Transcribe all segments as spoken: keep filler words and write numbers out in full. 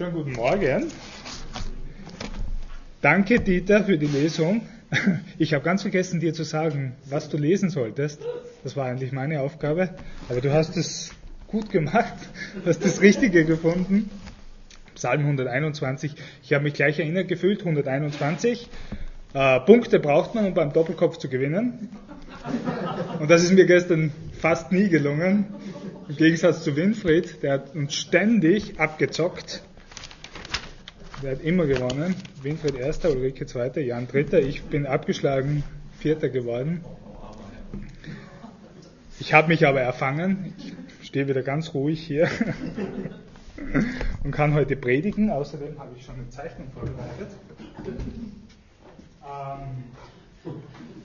Schönen guten Morgen. Danke, Dieter, für die Lesung. Ich habe ganz vergessen, dir zu sagen, was du lesen solltest. Das war eigentlich meine Aufgabe. Aber du hast es gut gemacht, hast das Richtige gefunden. Psalm hunderteinundzwanzig. Ich habe mich gleich erinnert gefühlt, hunderteinundzwanzig. Äh, Punkte braucht man, um beim Doppelkopf zu gewinnen. Und das ist mir gestern fast nie gelungen. Im Gegensatz zu Winfried, der hat uns ständig abgezockt. Der hat immer gewonnen. Winfried Erster, Ulrike Zweiter, Jan Dritter. Ich bin abgeschlagen, Vierter geworden. Ich habe mich aber erfangen. Ich stehe wieder ganz ruhig hier und kann heute predigen. Außerdem habe ich schon eine Zeichnung vorbereitet. Ähm,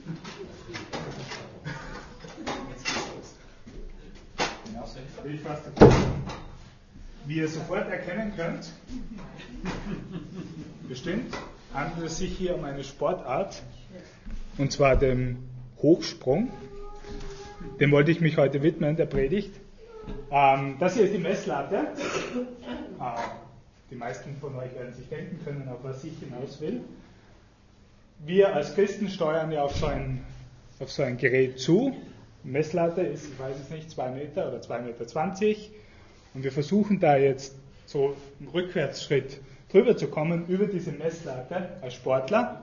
ich fast Wie ihr sofort erkennen könnt, bestimmt handelt es sich hier um eine Sportart, und zwar dem Hochsprung. Dem wollte ich mich heute widmen, der Predigt. Ähm, das hier ist die Messlatte. Äh, die meisten von euch werden sich denken können, auf was ich hinaus will. Wir als Christen steuern ja auf so ein, auf so ein Gerät zu. Die Messlatte ist, ich weiß es nicht, zwei Meter oder zwei Meter zwanzig. Und wir versuchen da jetzt so einen Rückwärtsschritt drüber zu kommen, über diese Messlatte als Sportler.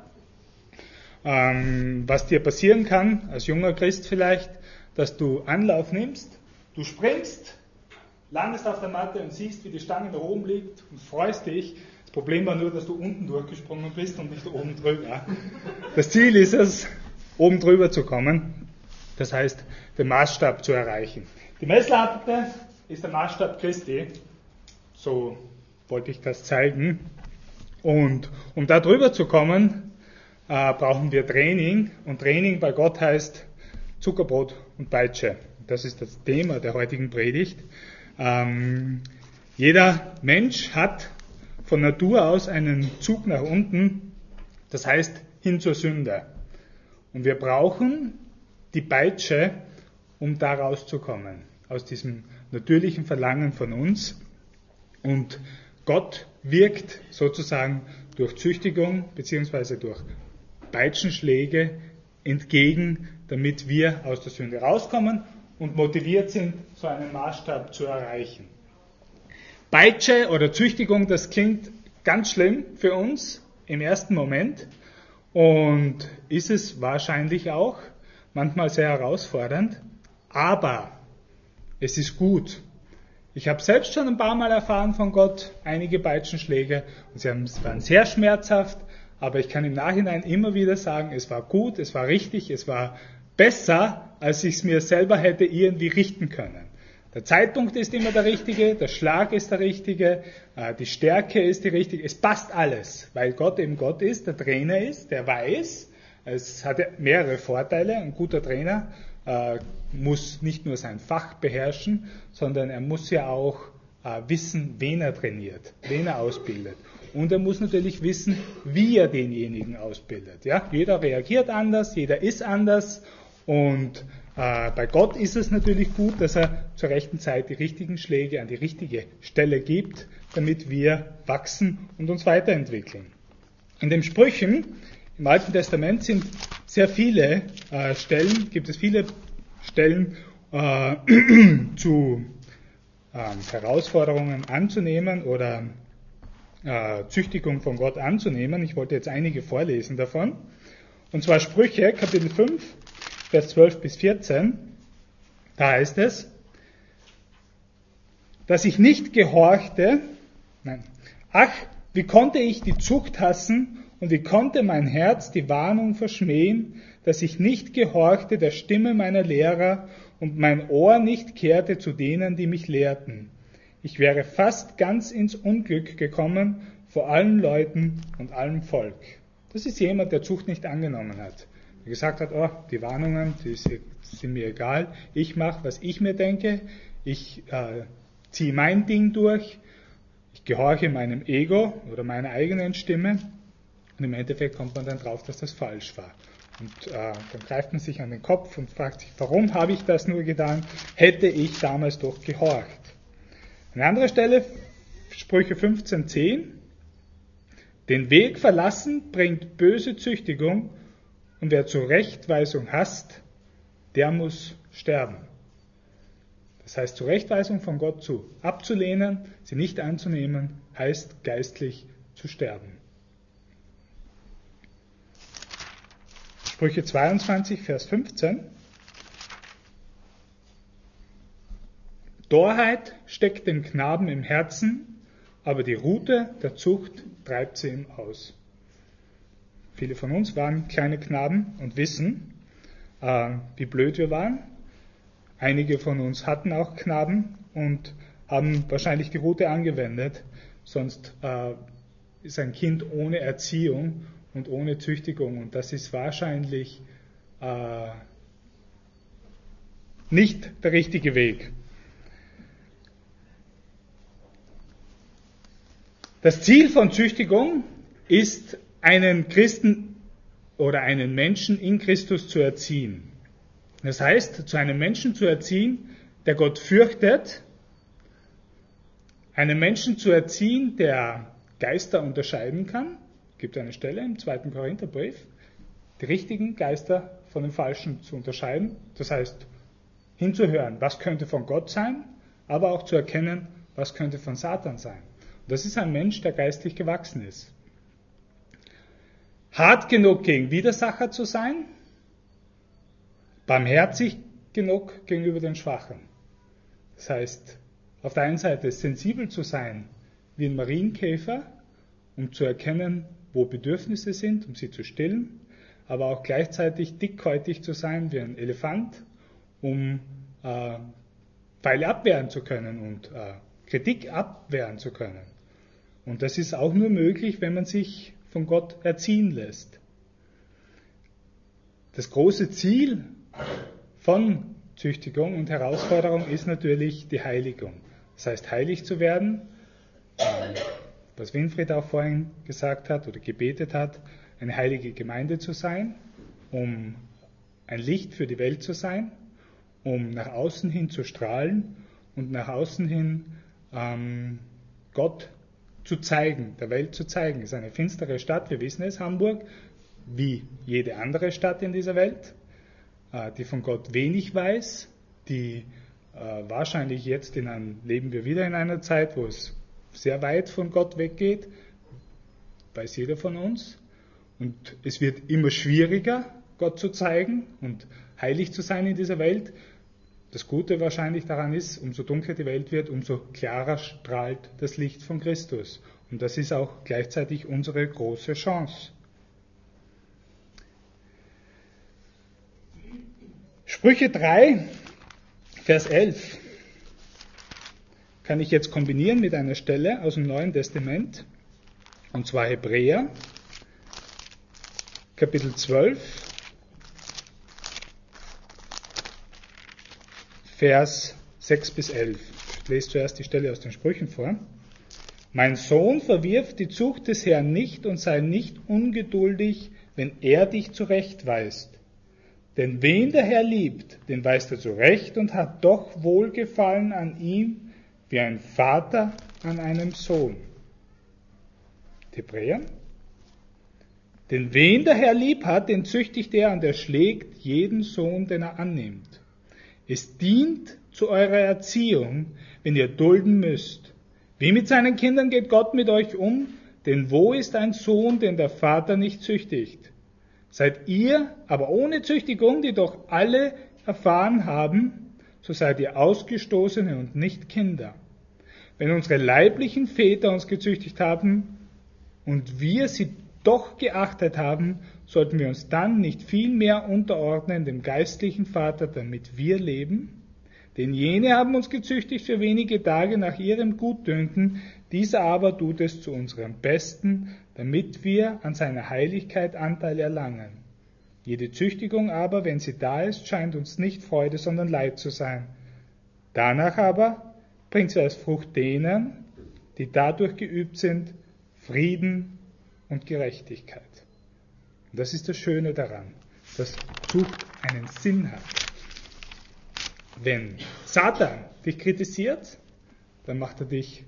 Ähm, was dir passieren kann, als junger Christ vielleicht, dass du Anlauf nimmst, du springst, landest auf der Matte und siehst, wie die Stange da oben liegt und freust dich. Das Problem war nur, dass du unten durchgesprungen bist und nicht oben drüber. Das Ziel ist es, oben drüber zu kommen, das heißt, den Maßstab zu erreichen. Die Messlatte ist der Maßstab Christi, so wollte ich das zeigen. Und um da drüber zu kommen, äh, brauchen wir Training. Und Training bei Gott heißt Zuckerbrot und Peitsche. Das ist das Thema der heutigen Predigt. Ähm, jeder Mensch hat von Natur aus einen Zug nach unten, das heißt hin zur Sünde. Und wir brauchen die Peitsche, um da rauszukommen, aus diesem natürlichen Verlangen von uns. Und Gott wirkt sozusagen durch Züchtigung bzw. durch Peitschenschläge entgegen, damit wir aus der Sünde rauskommen und motiviert sind, so einen Maßstab zu erreichen. Peitsche oder Züchtigung, das klingt ganz schlimm für uns im ersten Moment und ist es wahrscheinlich auch, manchmal sehr herausfordernd, aber es ist gut. Ich habe selbst schon ein paar Mal erfahren von Gott, einige Peitschenschläge, und sie waren sehr schmerzhaft, aber ich kann im Nachhinein immer wieder sagen, es war gut, es war richtig, es war besser, als ich es mir selber hätte irgendwie richten können. Der Zeitpunkt ist immer der richtige, der Schlag ist der richtige, die Stärke ist die richtige, es passt alles, weil Gott eben Gott ist, der Trainer ist, der weiß, es hat mehrere Vorteile, ein guter Trainer äh, muss nicht nur sein Fach beherrschen, sondern er muss ja auch äh, wissen, wen er trainiert, wen er ausbildet. Und er muss natürlich wissen, wie er denjenigen ausbildet. Ja? Jeder reagiert anders, jeder ist anders. Und äh, bei Gott ist es natürlich gut, dass er zur rechten Zeit die richtigen Schläge an die richtige Stelle gibt, damit wir wachsen und uns weiterentwickeln. In den Sprüchen im Alten Testament sind sehr viele äh, Stellen, gibt es viele Stellen äh, zu äh, Herausforderungen anzunehmen oder äh, Züchtigung von Gott anzunehmen. Ich wollte jetzt einige vorlesen davon. Und zwar Sprüche, Kapitel fünf, Vers zwölf bis vierzehn. Da heißt es, dass ich nicht gehorchte, nein, ach, wie konnte ich die Zucht hassen und wie konnte mein Herz die Warnung verschmähen, dass ich nicht gehorchte der Stimme meiner Lehrer und mein Ohr nicht kehrte zu denen, die mich lehrten. Ich wäre fast ganz ins Unglück gekommen vor allen Leuten und allem Volk. Das ist jemand, der Zucht nicht angenommen hat. Der gesagt hat, oh, die Warnungen, die sind mir egal. Ich mache, was ich mir denke. Ich äh, ziehe mein Ding durch. Ich gehorche meinem Ego oder meiner eigenen Stimme. Und im Endeffekt kommt man dann drauf, dass das falsch war. Und äh, dann greift man sich an den Kopf und fragt sich, warum habe ich das nur getan? Hätte ich damals doch gehorcht. Eine andere Stelle, Sprüche fünfzehn zehn. Den Weg verlassen bringt böse Züchtigung, und wer Zurechtweisung hasst, der muss sterben. Das heißt, Zurechtweisung von Gott zu abzulehnen, sie nicht anzunehmen, heißt geistlich zu sterben. Sprüche zweiundzwanzig, Vers fünfzehn. Torheit steckt dem Knaben im Herzen, aber die Rute der Zucht treibt sie ihm aus. Viele von uns waren kleine Knaben und wissen, äh, wie blöd wir waren. Einige von uns hatten auch Knaben und haben wahrscheinlich die Rute angewendet. Sonst äh, ist ein Kind ohne Erziehung und ohne Züchtigung. Und das ist wahrscheinlich äh, nicht der richtige Weg. Das Ziel von Züchtigung ist, einen Christen oder einen Menschen in Christus zu erziehen. Das heißt, zu einem Menschen zu erziehen, der Gott fürchtet, einen Menschen zu erziehen, der Geister unterscheiden kann. Es gibt eine Stelle im zweiten Korintherbrief, die richtigen Geister von den falschen zu unterscheiden. Das heißt, hinzuhören, was könnte von Gott sein, aber auch zu erkennen, was könnte von Satan sein. Und das ist ein Mensch, der geistlich gewachsen ist. Hart genug gegen Widersacher zu sein, barmherzig genug gegenüber den Schwachen. Das heißt, auf der einen Seite sensibel zu sein wie ein Marienkäfer, um zu erkennen, wo Bedürfnisse sind, um sie zu stillen, aber auch gleichzeitig dickhäutig zu sein wie ein Elefant, um äh, Pfeile abwehren zu können und äh, Kritik abwehren zu können. Und das ist auch nur möglich, wenn man sich von Gott erziehen lässt. Das große Ziel von Züchtigung und Herausforderung ist natürlich die Heiligung. Das heißt, heilig zu werden, was Winfried auch vorhin gesagt hat oder gebetet hat, eine heilige Gemeinde zu sein, um ein Licht für die Welt zu sein, um nach außen hin zu strahlen und nach außen hin ähm, Gott zu zeigen, der Welt zu zeigen. Es ist eine finstere Stadt, wir wissen es, Hamburg, wie jede andere Stadt in dieser Welt, äh, die von Gott wenig weiß, die äh, wahrscheinlich jetzt in einem, leben wir wieder in einer Zeit, wo es sehr weit von Gott weggeht, weiß jeder von uns. Und es wird immer schwieriger, Gott zu zeigen und heilig zu sein in dieser Welt. Das Gute wahrscheinlich daran ist, umso dunkler die Welt wird, umso klarer strahlt das Licht von Christus. Und das ist auch gleichzeitig unsere große Chance. Sprüche drei, Vers elf kann ich jetzt kombinieren mit einer Stelle aus dem Neuen Testament, und zwar Hebräer, Kapitel zwölf, Vers sechs bis elf. Ich lese zuerst die Stelle aus den Sprüchen vor. Mein Sohn, verwirf die Zucht des Herrn nicht und sei nicht ungeduldig, wenn er dich zurechtweist. Denn wen der Herr liebt, den weist er zurecht und hat doch Wohlgefallen an ihm, wie ein Vater an einem Sohn. Hebräer. Denn wen der Herr lieb hat, den züchtigt er und er schlägt jeden Sohn, den er annimmt. Es dient zu eurer Erziehung, wenn ihr dulden müsst. Wie mit seinen Kindern geht Gott mit euch um, denn wo ist ein Sohn, den der Vater nicht züchtigt? Seid ihr aber ohne Züchtigung, die doch alle erfahren haben, so seid ihr Ausgestoßene und nicht Kinder. Wenn unsere leiblichen Väter uns gezüchtigt haben und wir sie doch geachtet haben, sollten wir uns dann nicht viel mehr unterordnen dem geistlichen Vater, damit wir leben? Denn jene haben uns gezüchtigt für wenige Tage nach ihrem Gutdünken, dieser aber tut es zu unserem Besten, damit wir an seiner Heiligkeit Anteil erlangen. Jede Züchtigung aber, wenn sie da ist, scheint uns nicht Freude, sondern Leid zu sein. Danach aber bringt sie als Frucht denen, die dadurch geübt sind, Frieden und Gerechtigkeit. Und das ist das Schöne daran, dass Zucht einen Sinn hat. Wenn Satan dich kritisiert, dann macht er dich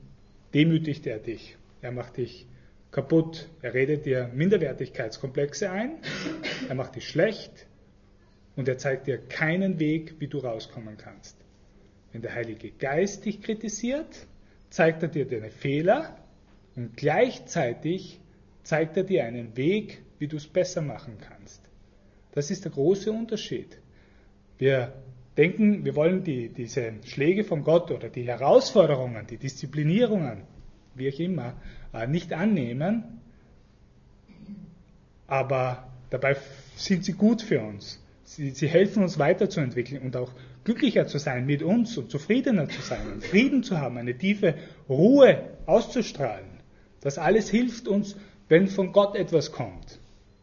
demütigt er dich. Er macht dich kaputt. Er redet dir Minderwertigkeitskomplexe ein. Er macht dich schlecht. Und er zeigt dir keinen Weg, wie du rauskommen kannst. Wenn der Heilige Geist dich kritisiert, zeigt er dir deine Fehler und gleichzeitig zeigt er dir einen Weg, wie du es besser machen kannst. Das ist der große Unterschied. Wir denken, wir wollen die, diese Schläge von Gott oder die Herausforderungen, die Disziplinierungen, wie auch immer, nicht annehmen, aber dabei sind sie gut für uns. Sie, sie helfen uns weiterzuentwickeln und auch glücklicher zu sein mit uns und zufriedener zu sein, und Frieden zu haben, eine tiefe Ruhe auszustrahlen. Das alles hilft uns, wenn von Gott etwas kommt.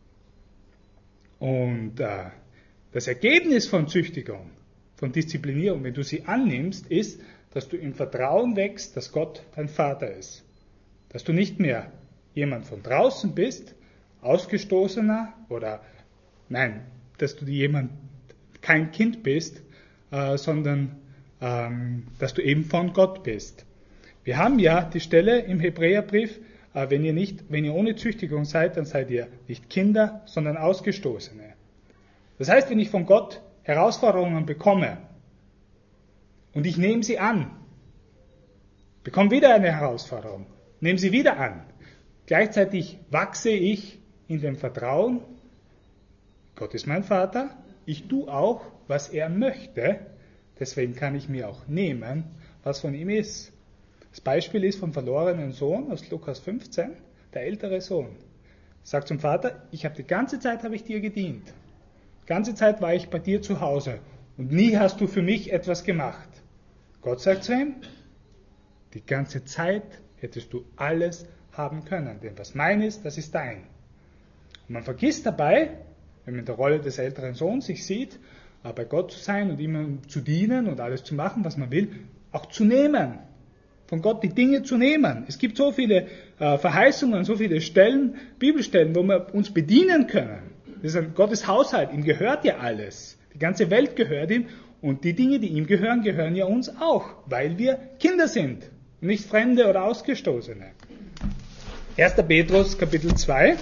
Und äh, das Ergebnis von Züchtigung, von Disziplinierung, wenn du sie annimmst, ist, dass du im Vertrauen wächst, dass Gott dein Vater ist. Dass du nicht mehr jemand von draußen bist, Ausgestoßener oder, nein, dass du jemand, kein Kind bist, äh, sondern ähm, dass du eben von Gott bist. Wir haben ja die Stelle im Hebräerbrief, äh, wenn ihr nicht, wenn ihr ohne Züchtigung seid, dann seid ihr nicht Kinder, sondern Ausgestoßene. Das heißt, wenn ich von Gott Herausforderungen bekomme und ich nehme sie an, bekomme wieder eine Herausforderung, nehme sie wieder an, gleichzeitig wachse ich in dem Vertrauen, Gott ist mein Vater, ich tue auch, was er möchte, deswegen kann ich mir auch nehmen, was von ihm ist. Das Beispiel ist vom verlorenen Sohn aus Lukas fünfzehn, der ältere Sohn. Sagt zum Vater, ich habe die ganze Zeit habe ich dir gedient. Die ganze Zeit war ich bei dir zu Hause und nie hast du für mich etwas gemacht. Gott sagt zu ihm, die ganze Zeit hättest du alles haben können, denn was mein ist, das ist dein. Und man vergisst dabei, wenn man in der Rolle des älteren Sohns sich sieht, bei Gott zu sein und ihm zu dienen und alles zu machen, was man will, auch zu nehmen. Von Gott die Dinge zu nehmen. Es gibt so viele äh, Verheißungen, so viele Stellen, Bibelstellen, wo wir uns bedienen können. Das ist ein Gottes Haushalt, ihm gehört ja alles. Die ganze Welt gehört ihm und die Dinge, die ihm gehören, gehören ja uns auch, weil wir Kinder sind, nicht Fremde oder Ausgestoßene. erster Petrus Kapitel zwei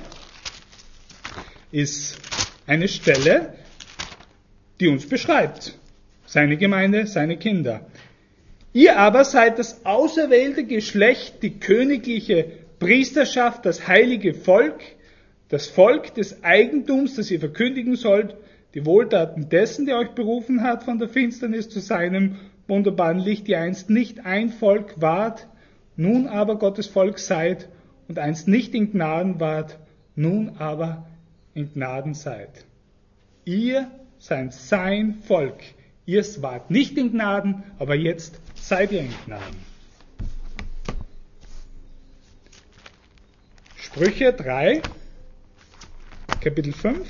ist eine Stelle, die uns beschreibt. Seine Gemeinde, seine Kinder. Ihr aber seid das auserwählte Geschlecht, die königliche Priesterschaft, das heilige Volk, das Volk des Eigentums, das ihr verkündigen sollt, die Wohltaten dessen, der euch berufen hat, von der Finsternis zu seinem wunderbaren Licht, die einst nicht ein Volk wart, nun aber Gottes Volk seid, und einst nicht in Gnaden wart, nun aber in Gnaden seid. Ihr seid sein Volk. Ihr wart nicht in Gnaden, aber jetzt seid ihr in Gnaden. Sprüche drei, Kapitel fünf.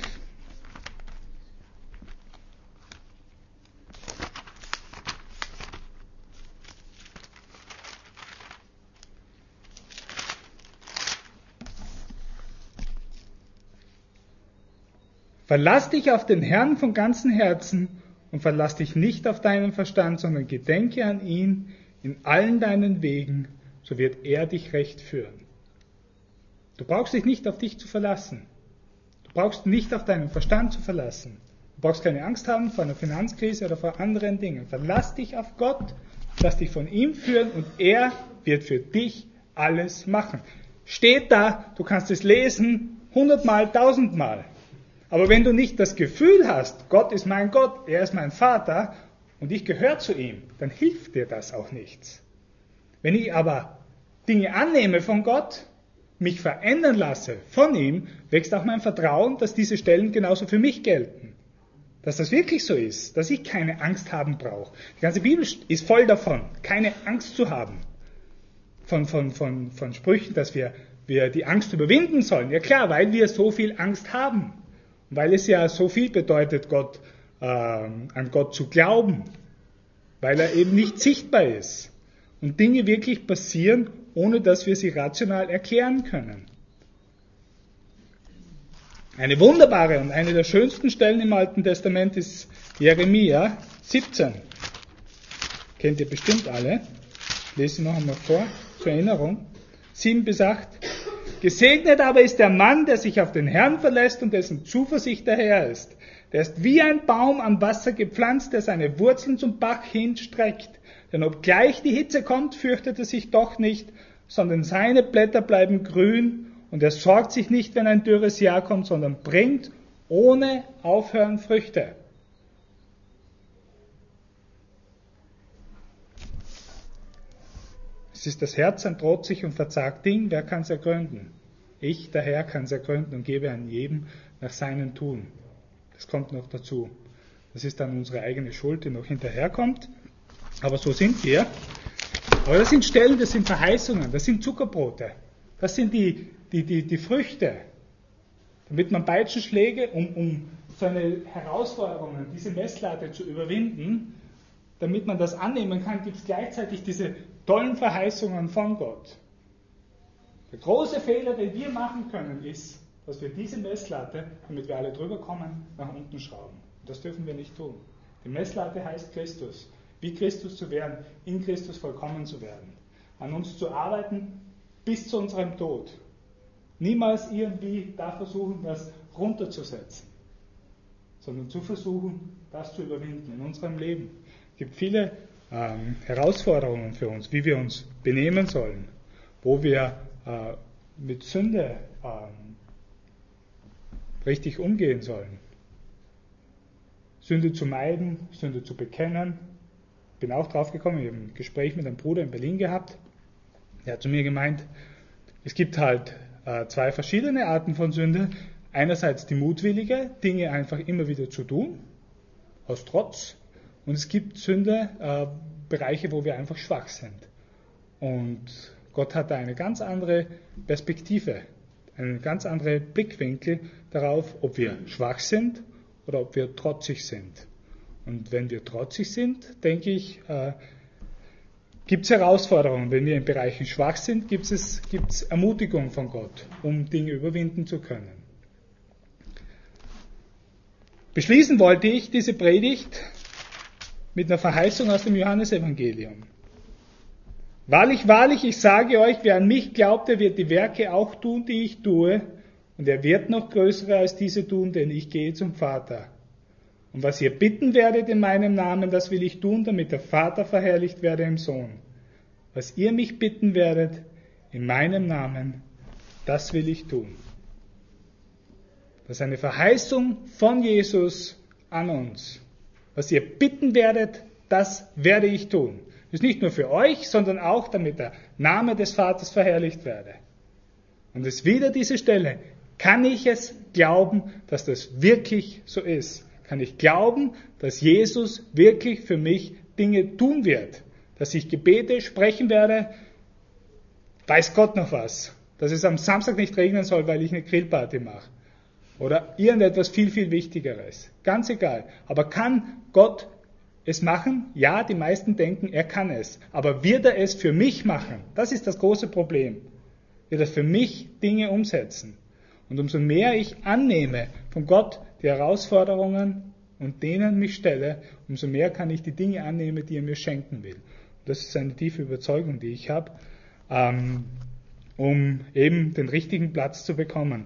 Verlass dich auf den Herrn von ganzem Herzen und verlass dich nicht auf deinen Verstand, sondern gedenke an ihn in allen deinen Wegen, so wird er dich recht führen. Du brauchst dich nicht auf dich zu verlassen. Du brauchst nicht auf deinen Verstand zu verlassen. Du brauchst keine Angst haben vor einer Finanzkrise oder vor anderen Dingen. Verlass dich auf Gott, lass dich von ihm führen und er wird für dich alles machen. Steht da, du kannst es lesen, hundertmal, tausendmal. Aber wenn du nicht das Gefühl hast, Gott ist mein Gott, er ist mein Vater und ich gehöre zu ihm, dann hilft dir das auch nichts. Wenn ich aber Dinge annehme von Gott, mich verändern lasse von ihm, wächst auch mein Vertrauen, dass diese Stellen genauso für mich gelten. Dass das wirklich so ist, dass ich keine Angst haben brauche. Die ganze Bibel ist voll davon, keine Angst zu haben. Von, von, von, von Sprüchen, dass wir, wir die Angst überwinden sollen. Ja klar, weil wir so viel Angst haben. Weil es ja so viel bedeutet, Gott, äh, an Gott zu glauben. Weil er eben nicht sichtbar ist. Und Dinge wirklich passieren, ohne dass wir sie rational erklären können. Eine wunderbare und eine der schönsten Stellen im Alten Testament ist Jeremia siebzehn. Kennt ihr bestimmt alle. Ich lese sie noch einmal vor. zur Erinnerung. sieben bis acht. Gesegnet aber ist der Mann, der sich auf den Herrn verlässt und dessen Zuversicht der Herr ist. Der ist wie ein Baum am Wasser gepflanzt, der seine Wurzeln zum Bach hinstreckt. Denn obgleich die Hitze kommt, fürchtet er sich doch nicht, sondern seine Blätter bleiben grün und er sorgt sich nicht, wenn ein dürres Jahr kommt, sondern bringt ohne Aufhören Früchte. Es ist das Herz ein trotzig und verzagt Ding, wer kann es ergründen? Ich, der Herr, kann es ergründen und gebe an jedem nach seinem Tun. Das kommt noch dazu. Das ist dann unsere eigene Schuld, die noch hinterherkommt. Aber so sind wir. Aber das sind Stellen, das sind Verheißungen, das sind Zuckerbrote. Das sind die, die, die, die Früchte. Damit man Peitschenschläge, um, um so eine Herausforderung, diese Messlatte zu überwinden, damit man das annehmen kann, gibt es gleichzeitig diese tollen Verheißungen von Gott. Der große Fehler, den wir machen können, ist, dass wir diese Messlatte, damit wir alle drüber kommen, nach unten schrauben. Und das dürfen wir nicht tun. Die Messlatte heißt Christus. Wie Christus zu werden, in Christus vollkommen zu werden. An uns zu arbeiten bis zu unserem Tod. Niemals irgendwie da versuchen, das runterzusetzen, sondern zu versuchen, das zu überwinden in unserem Leben. Es gibt viele ähm, Herausforderungen für uns, wie wir uns benehmen sollen, wo wir äh, mit Sünde ähm, richtig umgehen sollen. Sünde zu meiden, Sünde zu bekennen. Ich bin auch drauf gekommen, ich habe ein Gespräch mit einem Bruder in Berlin gehabt. Der hat zu mir gemeint, es gibt halt äh, zwei verschiedene Arten von Sünde. Einerseits die mutwillige, Dinge einfach immer wieder zu tun, aus Trotz. Und es gibt Sünde, äh, Bereiche, wo wir einfach schwach sind. Und Gott hat da eine ganz andere Perspektive, einen ganz anderen Blickwinkel darauf, ob wir schwach sind oder ob wir trotzig sind. Und wenn wir trotzig sind, denke ich, äh, gibt es Herausforderungen. Wenn wir in Bereichen schwach sind, gibt es gibt's Ermutigung von Gott, um Dinge überwinden zu können. Beschließen wollte ich diese Predigt mit einer Verheißung aus dem Johannesevangelium. Wahrlich, wahrlich, ich sage euch, wer an mich glaubt, der wird die Werke auch tun, die ich tue, und er wird noch größere als diese tun, denn ich gehe zum Vater. Und was ihr bitten werdet in meinem Namen, das will ich tun, damit der Vater verherrlicht werde im Sohn. Was ihr mich bitten werdet in meinem Namen, das will ich tun. Das ist eine Verheißung von Jesus an uns. Was ihr bitten werdet, das werde ich tun. Das ist nicht nur für euch, sondern auch, damit der Name des Vaters verherrlicht werde. Und es ist wieder diese Stelle. Kann ich es glauben, dass das wirklich so ist? Kann ich glauben, dass Jesus wirklich für mich Dinge tun wird? Dass ich Gebete sprechen werde? Weiß Gott noch was? Dass es am Samstag nicht regnen soll, weil ich eine Grillparty mache? Oder irgendetwas viel, viel Wichtigeres. Ganz egal. Aber kann Gott es machen? Ja, die meisten denken, er kann es. Aber wird er es für mich machen? Das ist das große Problem. Wird er für mich Dinge umsetzen? Und umso mehr ich annehme von Gott die Herausforderungen und denen mich stelle, umso mehr kann ich die Dinge annehmen, die er mir schenken will. Und das ist eine tiefe Überzeugung, die ich habe, ähm, um eben den richtigen Platz zu bekommen.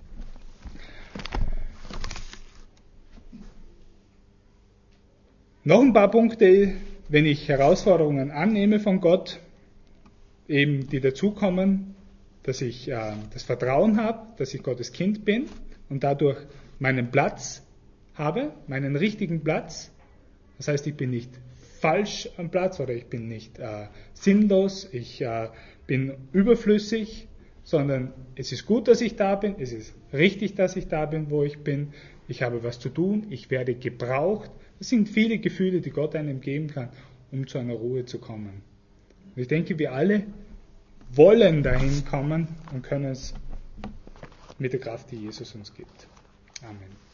Noch ein paar Punkte, wenn ich Herausforderungen annehme von Gott, eben die dazukommen, dass ich äh, das Vertrauen habe, dass ich Gottes Kind bin und dadurch meinen Platz habe, meinen richtigen Platz. Das heißt, ich bin nicht falsch am Platz oder ich bin nicht äh, sinnlos, ich äh, bin überflüssig, sondern es ist gut, dass ich da bin, es ist richtig, dass ich da bin, wo ich bin, ich habe was zu tun, ich werde gebraucht. Das sind viele Gefühle, die Gott einem geben kann, um zu einer Ruhe zu kommen. Und ich denke, wir alle wollen dahin kommen und können es mit der Kraft, die Jesus uns gibt. Amen.